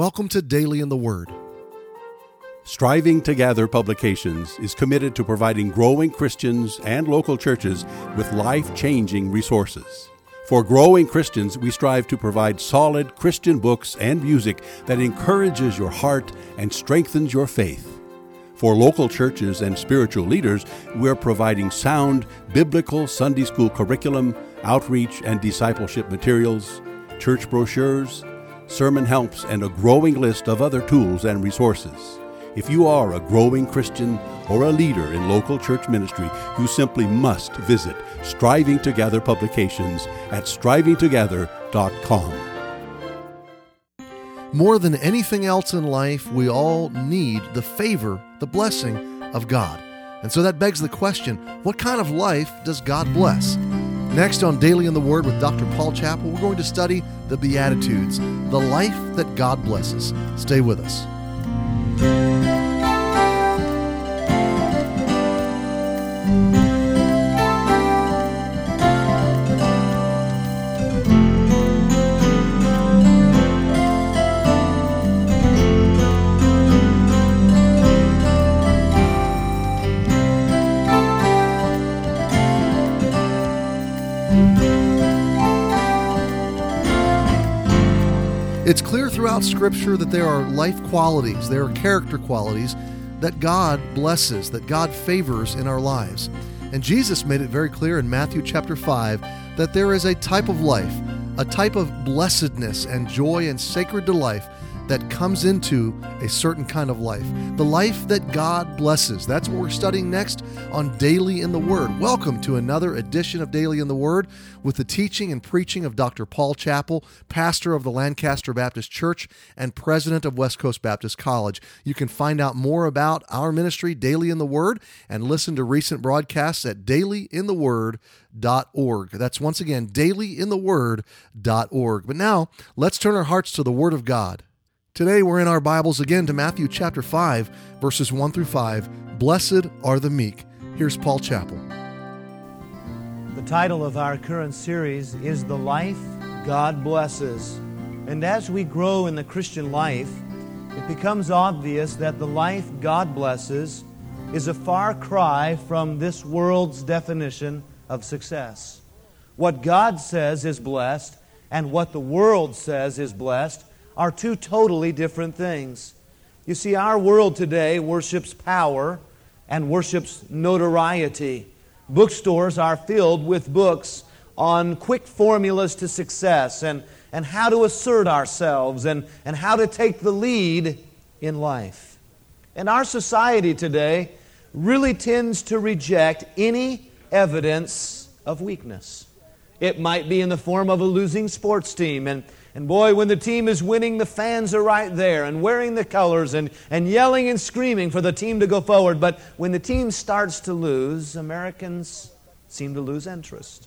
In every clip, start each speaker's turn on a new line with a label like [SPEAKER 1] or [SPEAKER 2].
[SPEAKER 1] Welcome to Daily in the Word.
[SPEAKER 2] Striving to Gather Publications is committed to providing growing Christians and local churches with life-changing resources. For growing Christians, we strive to provide solid Christian books and music that encourages your heart and strengthens your faith. For local churches and spiritual leaders, we're providing sound biblical Sunday school curriculum, outreach and discipleship materials, church brochures, sermon helps, and a growing list of other tools and resources. If you are a growing Christian or a leader in local church ministry, you simply must visit Striving to Gather Publications at strivingtogether.com.
[SPEAKER 1] More than anything else in life, we all need the favor, the blessing of God. And so that begs the question, what kind of life does God bless? Next on Daily in the Word with Dr. Paul Chappell, we're going to study the Beatitudes, the life that God blesses. Stay with us. It's clear throughout Scripture that there are life qualities, there are character qualities that God blesses, that God favors in our lives. And Jesus made it very clear in Matthew chapter 5 that there is a type of life, a type of blessedness and joy and sacred delight that comes into a certain kind of life. The life that God blesses. That's what we're studying next on Daily in the Word. Welcome to another edition of Daily in the Word with the teaching and preaching of Dr. Paul Chappell, pastor of the Lancaster Baptist Church and president of West Coast Baptist College. You can find out more about our ministry, Daily in the Word, and listen to recent broadcasts at dailyintheword.org. That's once again, dailyintheword.org. But now, let's turn our hearts to the Word of God. Today we're in our Bibles again to Matthew chapter 5, verses 1 through 5. Blessed are the meek. Here's Paul Chappell.
[SPEAKER 3] The title of our current series is The Life God Blesses. And as we grow in the Christian life, it becomes obvious that the life God blesses is a far cry from this world's definition of success. What God says is blessed and what the world says is blessed are two totally different things. You see, our world today worships power and worships notoriety. Bookstores are filled with books on quick formulas to success and how to assert ourselves and how to take the lead in life. And our society today really tends to reject any evidence of weakness. It might be in the form of a losing sports team, and boy, when the team is winning, the fans are right there and wearing the colors and yelling and screaming for the team to go forward. But when the team starts to lose, Americans seem to lose interest.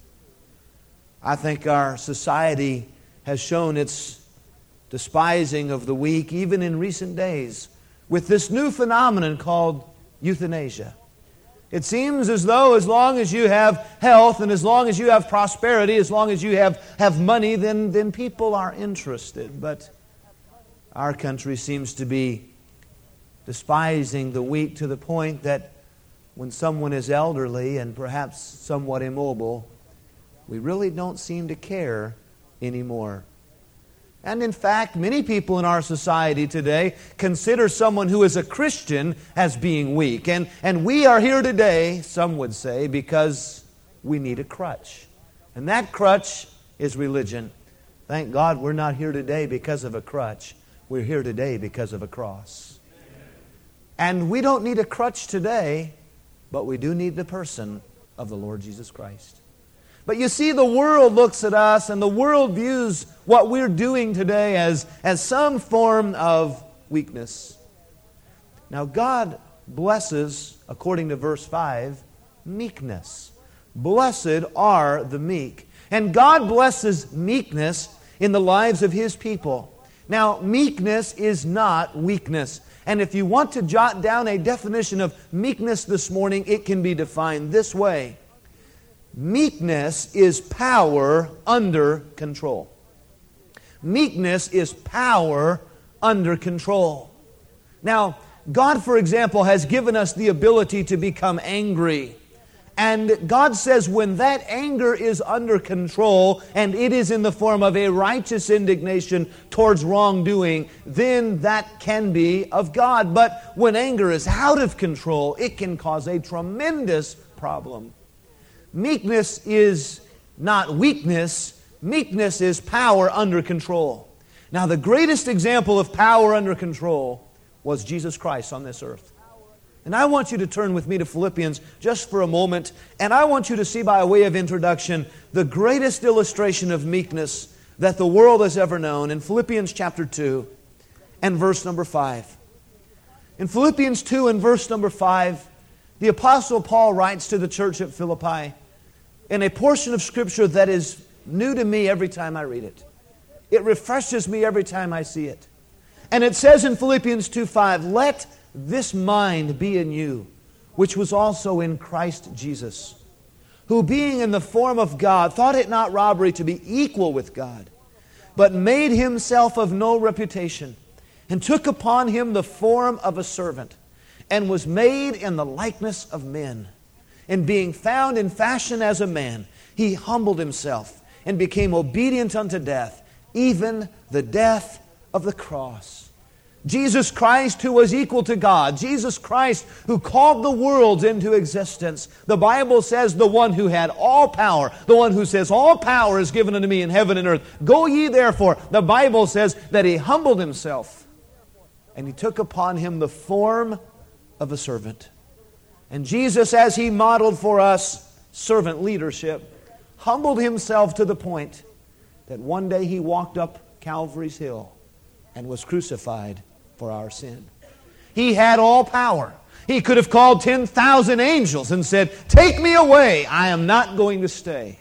[SPEAKER 3] I think our society has shown its despising of the weak, even in recent days, with this new phenomenon called euthanasia. It seems as though as long as you have health and as long as you have prosperity, as long as you have money, then people are interested. But our country seems to be despising the weak to the point that when someone is elderly and perhaps somewhat immobile, we really don't seem to care anymore. And in fact, many people in our society today consider someone who is a Christian as being weak. And we are here today, some would say, because we need a crutch. And that crutch is religion. Thank God we're not here today because of a crutch. We're here today because of a cross. And we don't need a crutch today, but we do need the person of the Lord Jesus Christ. But you see, the world looks at us and the world views what we're doing today as some form of weakness. Now, God blesses, according to verse 5, meekness. Blessed are the meek. And God blesses meekness in the lives of His people. Now, meekness is not weakness. And if you want to jot down a definition of meekness this morning, it can be defined this way. Meekness is power under control. Meekness is power under control. Now, God, for example, has given us the ability to become angry. And God says when that anger is under control and it is in the form of a righteous indignation towards wrongdoing, then that can be of God. But when anger is out of control, it can cause a tremendous problem. Meekness is not weakness. Meekness is power under control. Now, the greatest example of power under control was Jesus Christ on this earth. And I want you to turn with me to Philippians just for a moment, and I want you to see by way of introduction the greatest illustration of meekness that the world has ever known in Philippians chapter 2 and verse number 5. In Philippians 2 and verse number 5, the Apostle Paul writes to the church at Philippi in a portion of Scripture that is new to me every time I read it. It refreshes me every time I see it. And it says in Philippians 2:5, "Let this mind be in you, which was also in Christ Jesus, who being in the form of God, thought it not robbery to be equal with God, but made himself of no reputation, and took upon him the form of a servant, and was made in the likeness of men. And being found in fashion as a man, he humbled himself, and became obedient unto death, even the death of the cross." Jesus Christ, who was equal to God, Jesus Christ, who called the worlds into existence. The Bible says the one who had all power, the one who says, "All power is given unto me in heaven and earth. Go ye therefore." The Bible says that he humbled himself, and he took upon him the form of a servant. And Jesus, as he modeled for us servant leadership, humbled himself to the point that one day he walked up Calvary's hill and was crucified for our sin. He had all power. He could have called 10,000 angels and said, "Take me away, I am not going to stay."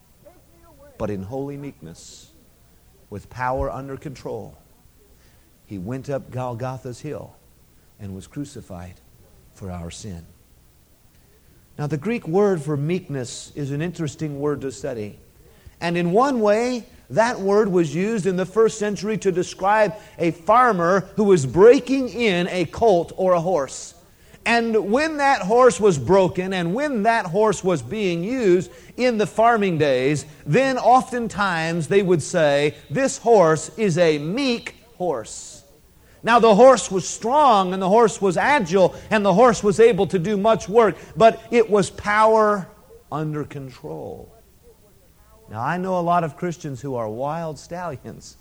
[SPEAKER 3] But in holy meekness, with power under control, he went up Golgotha's hill and was crucified for our sin. Now, the Greek word for meekness is an interesting word to study. And in one way, that word was used in the first century to describe a farmer who was breaking in a colt or a horse. And when that horse was broken and when that horse was being used in the farming days, then oftentimes they would say, "This horse is a meek horse." Now, the horse was strong and the horse was agile and the horse was able to do much work, but it was power under control. Now, I know a lot of Christians who are wild stallions.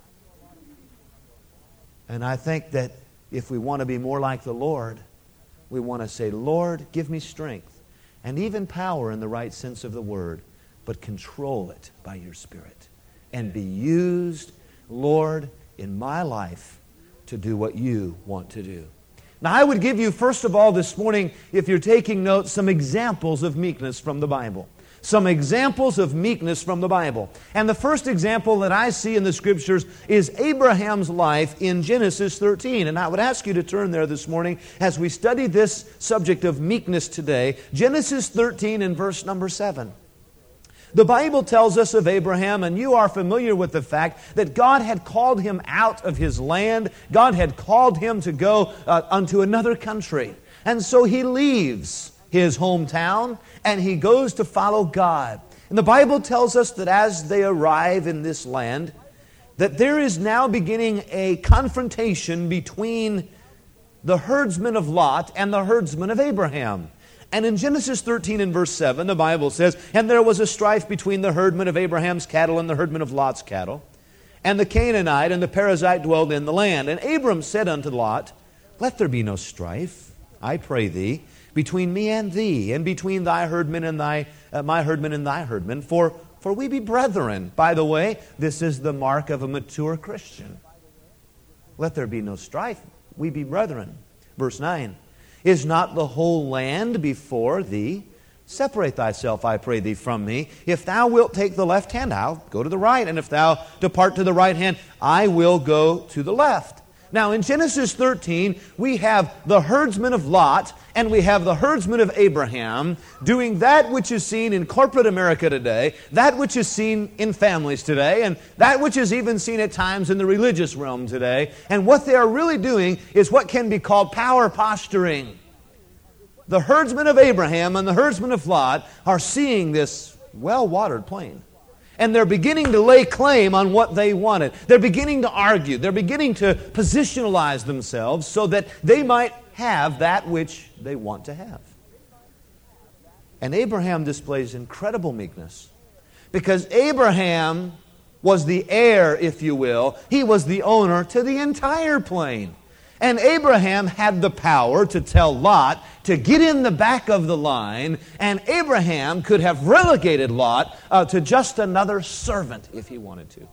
[SPEAKER 3] And I think that if we want to be more like the Lord, we want to say, "Lord, give me strength and even power in the right sense of the word, but control it by your Spirit and be used, Lord, in my life to do what you want to do." Now, I would give you, first of all, this morning, if you're taking notes, some examples of meekness from the Bible. Some examples of meekness from the Bible. And the first example that I see in the Scriptures is Abraham's life in Genesis 13. And I would ask you to turn there this morning as we study this subject of meekness today. Genesis 13 and verse number 7. The Bible tells us of Abraham, and you are familiar with the fact that God had called him out of his land. God had called him to go unto another country. And so he leaves his hometown, and he goes to follow God. And the Bible tells us that as they arrive in this land, that there is now beginning a confrontation between the herdsmen of Lot and the herdsmen of Abraham. And in Genesis 13 and verse 7, the Bible says, "And there was a strife between the herdmen of Abraham's cattle and the herdmen of Lot's cattle. And the Canaanite and the Perizzite dwelled in the land. And Abram said unto Lot, Let there be no strife, I pray thee, between me and thee, and between thy herdmen and my herdmen and thy herdmen, for we be brethren." By the way, this is the mark of a mature Christian. Let there be no strife, we be brethren. Verse 9, "Is not the whole land before thee? Separate thyself, I pray thee, from me. If thou wilt take the left hand, I'll go to the right, and if thou depart to the right hand, I will go to the left." Now, in Genesis 13, we have the herdsman of Lot and we have the herdsman of Abraham doing that which is seen in corporate America today, that which is seen in families today, and that which is even seen at times in the religious realm today. And what they are really doing is what can be called power posturing. The herdsman of Abraham and the herdsman of Lot are seeing this well-watered plain. And they're beginning to lay claim on what they wanted. They're beginning to argue. They're beginning to positionalize themselves so that they might have that which they want to have. And Abraham displays incredible meekness, because Abraham was the heir, if you will. He was the owner to the entire plain. And Abraham had the power to tell Lot to get in the back of the line, and Abraham could have relegated Lot to just another servant if he wanted to.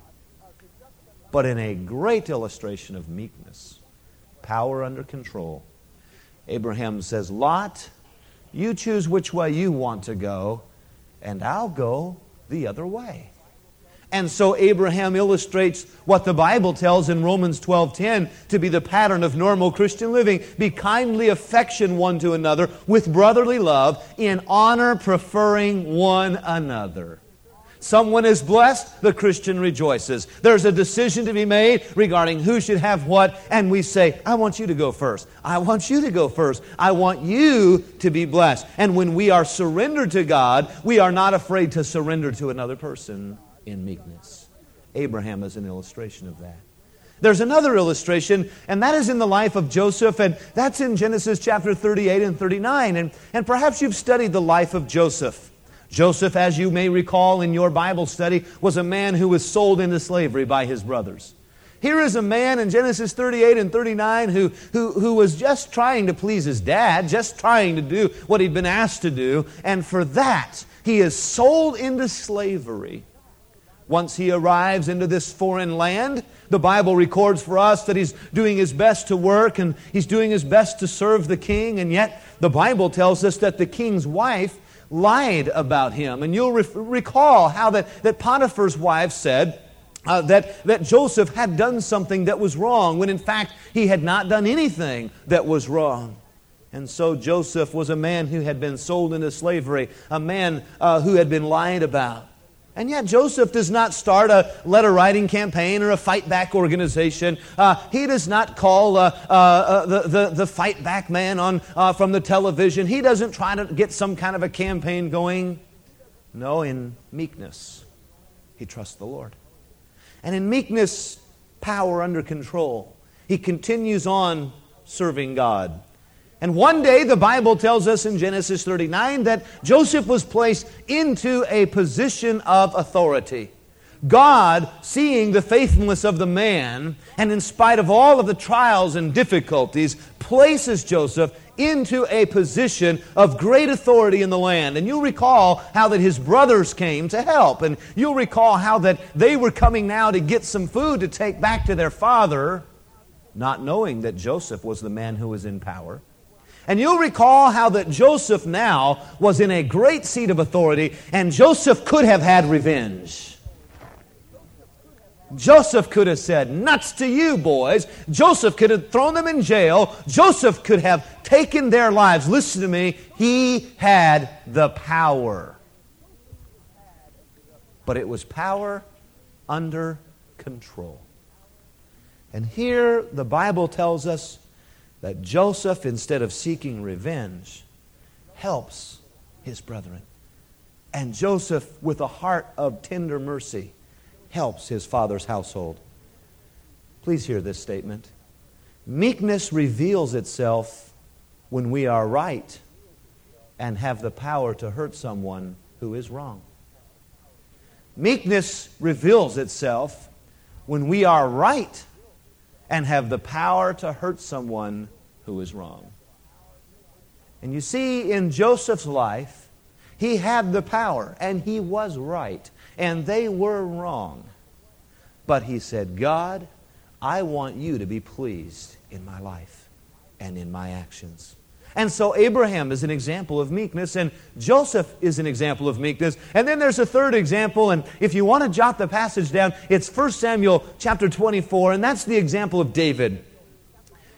[SPEAKER 3] But in a great illustration of meekness, power under control, Abraham says, Lot, you choose which way you want to go, and I'll go the other way. And so Abraham illustrates what the Bible tells in Romans 12:10 to be the pattern of normal Christian living. Be kindly affection one to another with brotherly love, in honor preferring one another. Someone is blessed, the Christian rejoices. There's a decision to be made regarding who should have what, and we say, I want you to go first. I want you to go first. I want you to be blessed. And when we are surrendered to God, we are not afraid to surrender to another person in meekness. Abraham is an illustration of that. There's another illustration, and that is in the life of Joseph, and that's in Genesis chapter 38 and 39. And perhaps you've studied the life of Joseph. Joseph, as you may recall in your Bible study, was a man who was sold into slavery by his brothers. Here is a man in Genesis 38 and 39 who was just trying to please his dad, just trying to do what he'd been asked to do, and for that, he is sold into slavery. Once he arrives into this foreign land, the Bible records for us that he's doing his best to work and he's doing his best to serve the king, and yet the Bible tells us that the king's wife lied about him. And you'll recall how that Potiphar's wife said that Joseph had done something that was wrong, when in fact he had not done anything that was wrong. And so Joseph was a man who had been sold into slavery, a man who had been lied about. And yet Joseph does not start a letter-writing campaign or a fight-back organization. He does not call the fight-back man from the television. He doesn't try to get some kind of a campaign going. No, in meekness, he trusts the Lord. And in meekness, power under control, he continues on serving God. And one day, the Bible tells us in Genesis 39 that Joseph was placed into a position of authority. God, seeing the faithfulness of the man, and in spite of all of the trials and difficulties, places Joseph into a position of great authority in the land. And you'll recall how that his brothers came to help. And you'll recall how that they were coming now to get some food to take back to their father, not knowing that Joseph was the man who was in power. And you'll recall how that Joseph now was in a great seat of authority, and Joseph could have had revenge. Joseph could have said, nuts to you, boys. Joseph could have thrown them in jail. Joseph could have taken their lives. Listen to me. He had the power. But it was power under control. And here the Bible tells us that Joseph, instead of seeking revenge, helps his brethren. And Joseph, with a heart of tender mercy, helps his father's household. Please hear this statement. Meekness reveals itself when we are right and have the power to hurt someone who is wrong. Meekness reveals itself when we are right and have the power to hurt someone who is wrong. And you see, in Joseph's life, he had the power, and he was right, and they were wrong. But he said, God, I want you to be pleased in my life and in my actions. And so Abraham is an example of meekness, and Joseph is an example of meekness. And then there's a third example, and if you want to jot the passage down, it's 1 Samuel chapter 24, and that's the example of David.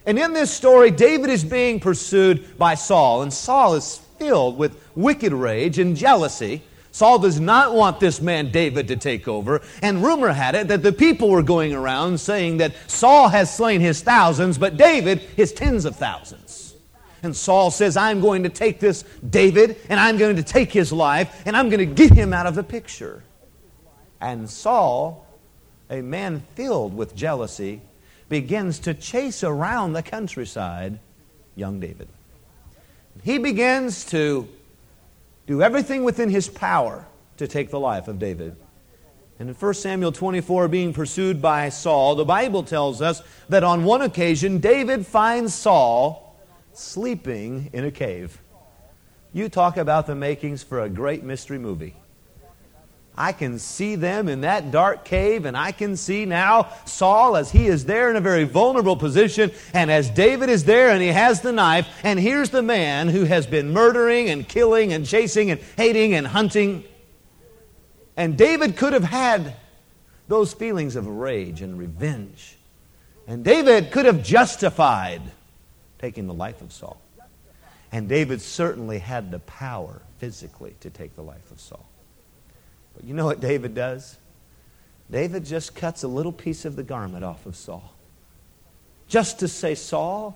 [SPEAKER 3] And in this story, David is being pursued by Saul, and Saul is filled with wicked rage and jealousy. Saul does not want this man David to take over, and rumor had it that the people were going around saying that Saul has slain his thousands, but David his tens of thousands. And Saul says, I'm going to take this David, and I'm going to take his life, and I'm going to get him out of the picture. And Saul, a man filled with jealousy, begins to chase around the countryside young David. He begins to do everything within his power to take the life of David. And in 1 Samuel 24, being pursued by Saul, the Bible tells us that on one occasion, David finds Saul sleeping in a cave. You talk about the makings for a great mystery movie. I can see them in that dark cave, and I can see now Saul as he is there in a very vulnerable position, and as David is there and he has the knife, and here's the man who has been murdering and killing and chasing and hating and hunting. And David could have had those feelings of rage and revenge. And David could have justified taking the life of Saul. And David certainly had the power physically to take the life of Saul. But you know what David does? David just cuts a little piece of the garment off of Saul. Just to say, Saul,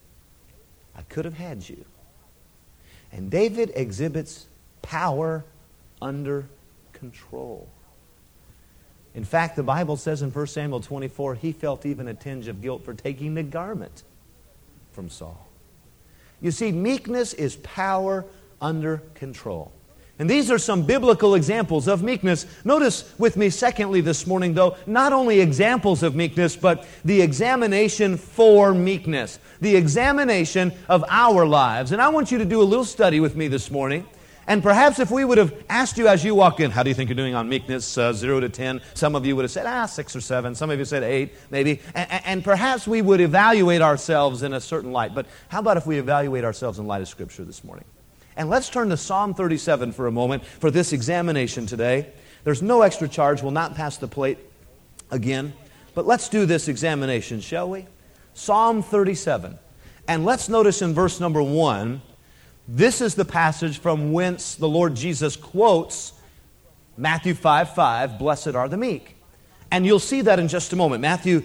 [SPEAKER 3] I could have had you. And David exhibits power under control. In fact, the Bible says in 1 Samuel 24, he felt even a tinge of guilt for taking the garment from Saul. You see, meekness is power under control. And these are some biblical examples of meekness. Notice with me, secondly, this morning, though, not only examples of meekness, but the examination for meekness. The examination of our lives. And I want you to do a little study with me this morning. And perhaps if we would have asked you as you walk in, how do you think you're doing on meekness, 0 to 10? Some of you would have said, 6 or 7. Some of you said 8, maybe. And perhaps we would evaluate ourselves in a certain light. But how about if we evaluate ourselves in light of Scripture this morning? And let's turn to Psalm 37 for a moment for this examination today. There's no extra charge. We'll not pass the plate again. But let's do this examination, shall we? Psalm 37. And let's notice in verse number 1, this is the passage from whence the Lord Jesus quotes Matthew 5:5, blessed are the meek. And you'll see that in just a moment. Matthew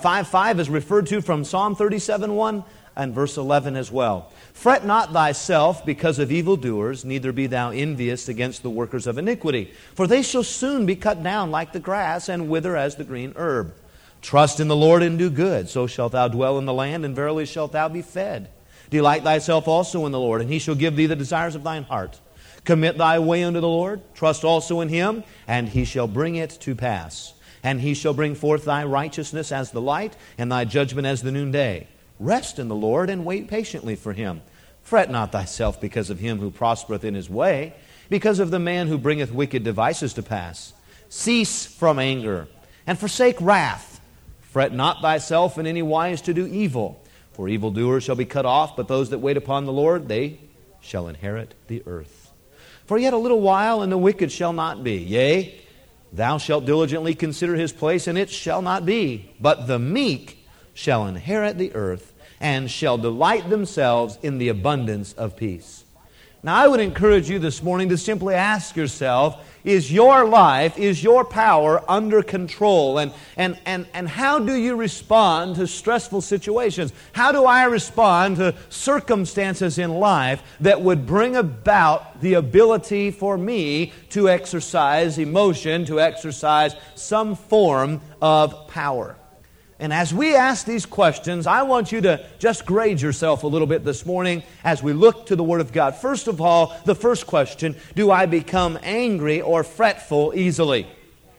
[SPEAKER 3] 5:5 is referred to from Psalm 37:1 and verse 11 as well. Fret not thyself because of evildoers, neither be thou envious against the workers of iniquity. For they shall soon be cut down like the grass, and wither as the green herb. Trust in the Lord and do good, so shalt thou dwell in the land, and verily shalt thou be fed. Delight thyself also in the Lord, and He shall give thee the desires of thine heart. Commit thy way unto the Lord, trust also in Him, and He shall bring it to pass. And He shall bring forth thy righteousness as the light, and thy judgment as the noonday. Rest in the Lord, and wait patiently for Him. Fret not thyself because of him who prospereth in his way, because of the man who bringeth wicked devices to pass. Cease from anger, and forsake wrath. Fret not thyself in any wise to do evil, for evildoers shall be cut off, but those that wait upon the Lord, they shall inherit the earth. For yet a little while, and the wicked shall not be. Yea, thou shalt diligently consider his place, and it shall not be. But the meek shall inherit the earth, and shall delight themselves in the abundance of peace. Now, I would encourage you this morning to simply ask yourself, is your life, is your power under control? And how do you respond to stressful situations? How do I respond to circumstances in life that would bring about the ability for me to exercise emotion, to exercise some form of power? And as we ask these questions, I want you to just grade yourself a little bit this morning as we look to the Word of God. First of all, the first question, do I become angry or fretful easily?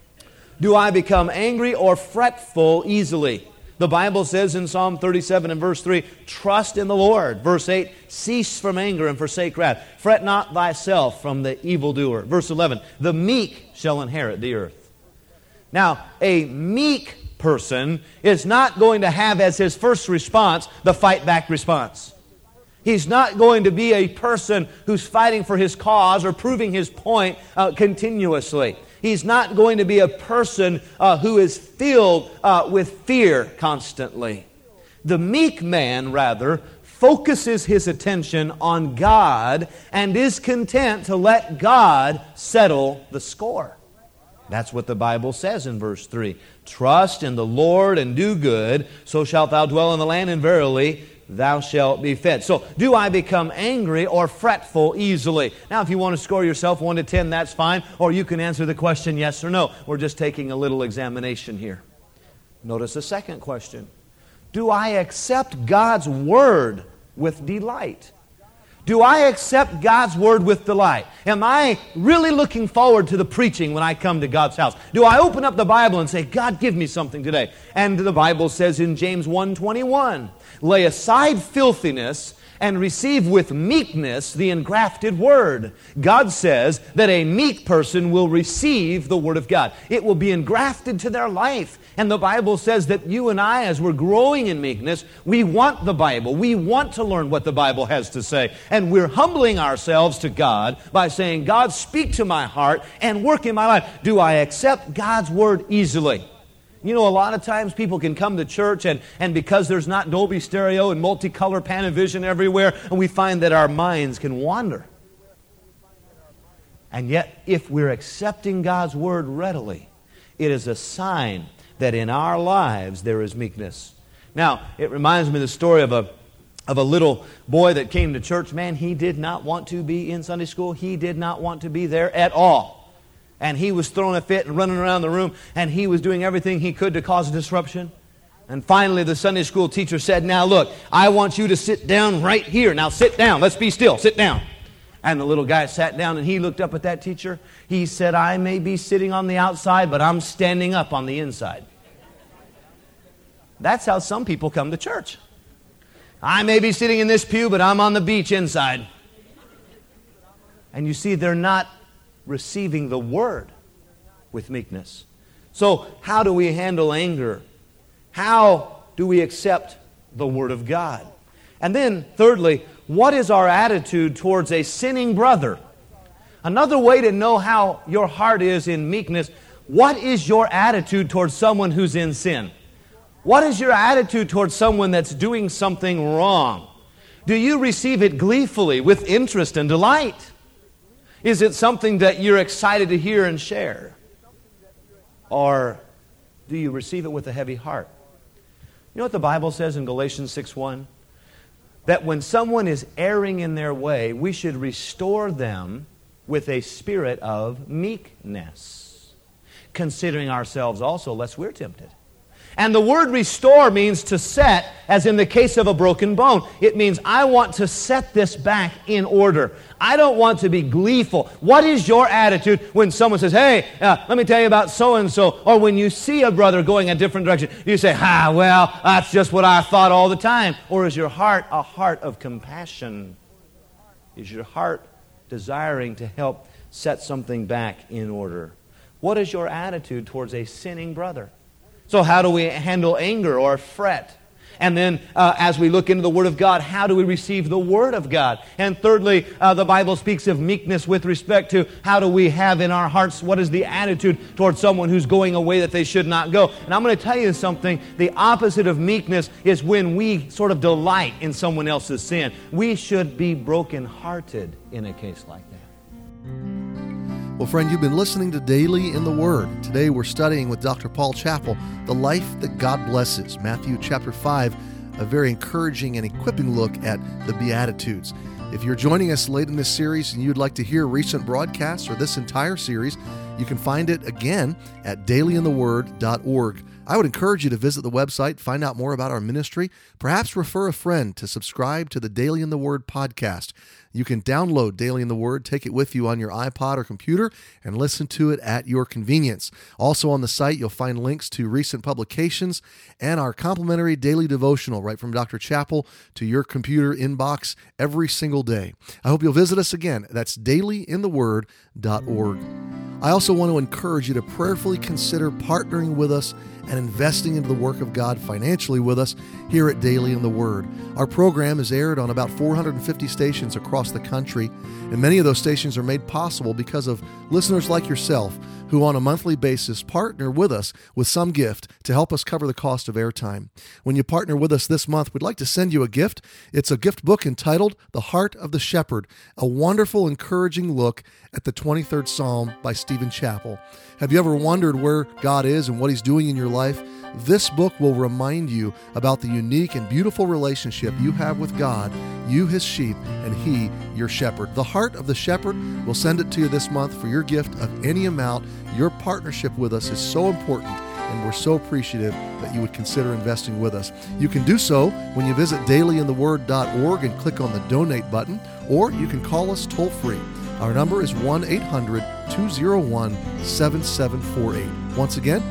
[SPEAKER 3] Do I become angry or fretful easily? The Bible says in Psalm 37 and verse 3, trust in the Lord. Verse 8, cease from anger and forsake wrath. Fret not thyself from the evildoer. Verse 11, the meek shall inherit the earth. Now, a meek person is not going to have as his first response the fight back response. He's not going to be a person who's fighting for his cause or proving his point continuously. He's not going to be a person who is filled with fear constantly. The meek man, rather, focuses his attention on God and is content to let God settle the score. That's what the Bible says in verse 3. Trust in the Lord and do good, so shalt thou dwell in the land, and verily thou shalt be fed. So, do I become angry or fretful easily? Now, if you want to score yourself 1 to 10, that's fine. Or you can answer the question yes or no. We're just taking a little examination here. Notice the second question. Do I accept God's Word with delight? Do I accept God's Word with delight? Am I really looking forward to the preaching when I come to God's house? Do I open up the Bible and say, God, give me something today? And the Bible says in James 1:21, lay aside filthiness and receive with meekness the engrafted Word. God says that a meek person will receive the Word of God. It will be engrafted to their life. And the Bible says that you and I, as we're growing in meekness, we want the Bible. We want to learn what the Bible has to say. And we're humbling ourselves to God by saying, God, speak to my heart and work in my life. Do I accept God's Word easily? You know, a lot of times people can come to church and because there's not Dolby Stereo and multicolor Panavision everywhere, and we find that our minds can wander. And yet, if we're accepting God's Word readily, it is a sign that in our lives there is meekness. Now, it reminds me of the story of a little boy that came to church. Man, he did not want to be in Sunday school. He did not want to be there at all. And he was throwing a fit and running around the room, and he was doing everything he could to cause a disruption. And finally, the Sunday school teacher said, now look, I want you to sit down right here. Now sit down. Let's be still. Sit down. And the little guy sat down, and he looked up at that teacher. He said, I may be sitting on the outside, but I'm standing up on the inside. That's how some people come to church. I may be sitting in this pew, but I'm on the beach inside. And you see, they're not receiving the Word with meekness. So, how do we handle anger? How do we accept the Word of God? And then, thirdly, what is our attitude towards a sinning brother? Another way to know how your heart is in meekness, what is your attitude towards someone who's in sin? What is your attitude towards someone that's doing something wrong? Do you receive it gleefully, with interest and delight? Is it something that you're excited to hear and share? Or do you receive it with a heavy heart? You know what the Bible says in Galatians 6:1? That when someone is erring in their way, we should restore them with a spirit of meekness, considering ourselves also lest we're tempted. And the word restore means to set, as in the case of a broken bone. It means I want to set this back in order. I don't want to be gleeful. What is your attitude when someone says, hey, let me tell you about so-and-so, or when you see a brother going a different direction, you say, well, that's just what I thought all the time. Or is your heart a heart of compassion? Is your heart desiring to help set something back in order? What is your attitude towards a sinning brother? So how do we handle anger or fret? And then as we look into the Word of God, how do we receive the Word of God? And thirdly, the Bible speaks of meekness with respect to how do we have in our hearts, what is the attitude towards someone who's going a way that they should not go? And I'm going to tell you something. The opposite of meekness is when we sort of delight in someone else's sin. We should be brokenhearted in a case like that.
[SPEAKER 1] Well, friend, you've been listening to Daily in the Word. Today we're studying with Dr. Paul Chappell, the life that God blesses. Matthew chapter 5, a very encouraging and equipping look at the Beatitudes. If you're joining us late in this series and you'd like to hear recent broadcasts or this entire series, you can find it again at dailyintheword.org. I would encourage you to visit the website, find out more about our ministry, perhaps refer a friend to subscribe to the Daily in the Word podcast. You can download Daily in the Word, take it with you on your iPod or computer, and listen to it at your convenience. Also on the site, you'll find links to recent publications and our complimentary daily devotional right from Dr. Chappell to your computer inbox every single day. I hope you'll visit us again. That's dailyintheword.org. I also want to encourage you to prayerfully consider partnering with us and investing into the work of God financially with us here at Daily in the Word. Our program is aired on about 450 stations across across the country. And many of those stations are made possible because of listeners like yourself who on a monthly basis partner with us with some gift to help us cover the cost of airtime. When you partner with us this month, we'd like to send you a gift. It's a gift book entitled The Heart of the Shepherd, a wonderful, encouraging look at the 23rd Psalm by Stephen Chappell. Have you ever wondered where God is and what He's doing in your life? This book will remind you about the unique and beautiful relationship you have with God, you His sheep, and He your shepherd. The Heart of the Shepherd, we'll send it to you this month for your gift of any amount. Your partnership with us is so important, and we're so appreciative that you would consider investing with us. You can do so when you visit dailyintheword.org and click on the donate button, or you can call us toll free. Our number is 1-800-201-7748. Once again,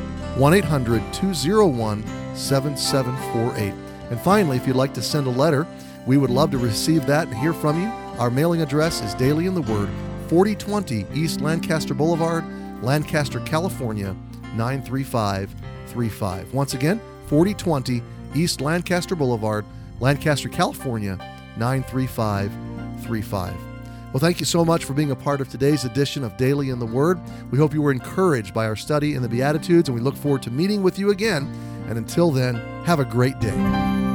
[SPEAKER 1] 1-800-201-7748. And finally, if you'd like to send a letter, we would love to receive that and hear from you. Our mailing address is Daily in the Word, 4020 East Lancaster Boulevard, Lancaster, California, 93535. Once again, 4020 East Lancaster Boulevard, Lancaster, California, 93535. Well, thank you so much for being a part of today's edition of Daily in the Word. We hope you were encouraged by our study in the Beatitudes, and we look forward to meeting with you again. And until then, have a great day.